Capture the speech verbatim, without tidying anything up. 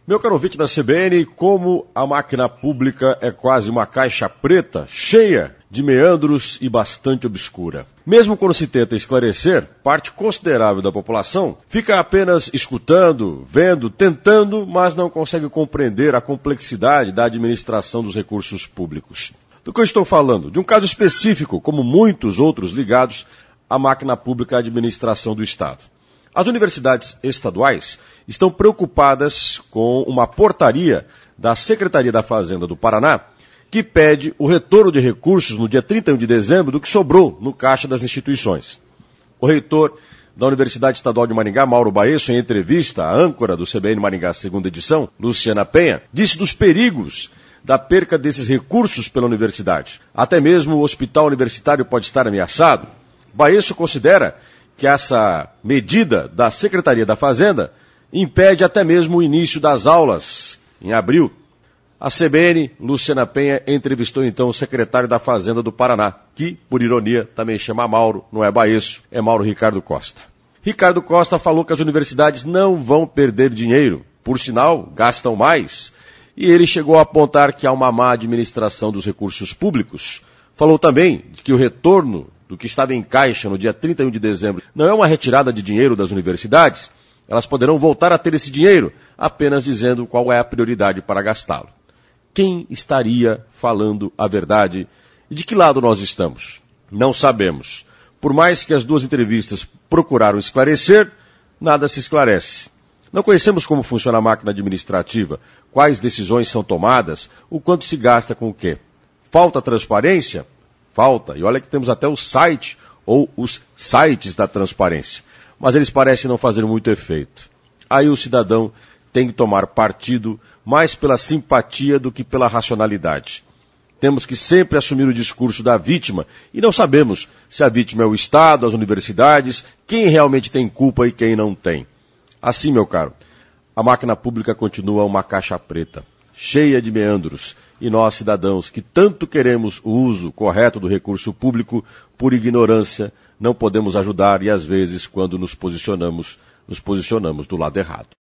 Meu caro ouvinte da C B N, como a máquina pública é quase uma caixa preta, cheia de meandros e bastante obscura. Mesmo quando se tenta esclarecer, parte considerável da população fica apenas escutando, vendo, tentando, mas não consegue compreender a complexidade da administração dos recursos públicos. Do que eu estou falando? De um caso específico, como muitos outros ligados à máquina pública e à administração do Estado. As universidades estaduais estão preocupadas com uma portaria da Secretaria da Fazenda do Paraná que pede o retorno de recursos no dia trinta e um de dezembro do que sobrou no caixa das instituições. O reitor da Universidade Estadual de Maringá, Mauro Baesso, em entrevista à âncora do C B N Maringá segunda edição, Luciana Penha, disse dos perigos da perca desses recursos pela universidade. Até mesmo o hospital universitário pode estar ameaçado. Baesso considera que essa medida da Secretaria da Fazenda impede até mesmo o início das aulas em abril. A C B N, Luciana Penha, entrevistou então o secretário da Fazenda do Paraná, que, por ironia, também chama Mauro, não é Baesso, é Mauro Ricardo Costa. Ricardo Costa falou que as universidades não vão perder dinheiro, por sinal, gastam mais, e ele chegou a apontar que há uma má administração dos recursos públicos. Falou também de que o retorno do que estava em caixa no dia trinta e um de dezembro não é uma retirada de dinheiro das universidades, elas poderão voltar a ter esse dinheiro, apenas dizendo qual é a prioridade para gastá-lo. Quem estaria falando a verdade e de que lado nós estamos? Não sabemos. Por mais que as duas entrevistas procuraram esclarecer, nada se esclarece. Não conhecemos como funciona a máquina administrativa, quais decisões são tomadas, o quanto se gasta com o quê. Falta transparência? Falta. E olha que temos até o site ou os sites da transparência. Mas eles parecem não fazer muito efeito. Aí o cidadão tem que tomar partido mais pela simpatia do que pela racionalidade. Temos que sempre assumir o discurso da vítima e não sabemos se a vítima é o Estado, as universidades, quem realmente tem culpa e quem não tem. Assim, meu caro, a máquina pública continua uma caixa preta, cheia de meandros, e nós, cidadãos, que tanto queremos o uso correto do recurso público, por ignorância, não podemos ajudar e, às vezes, quando nos posicionamos, nos posicionamos do lado errado.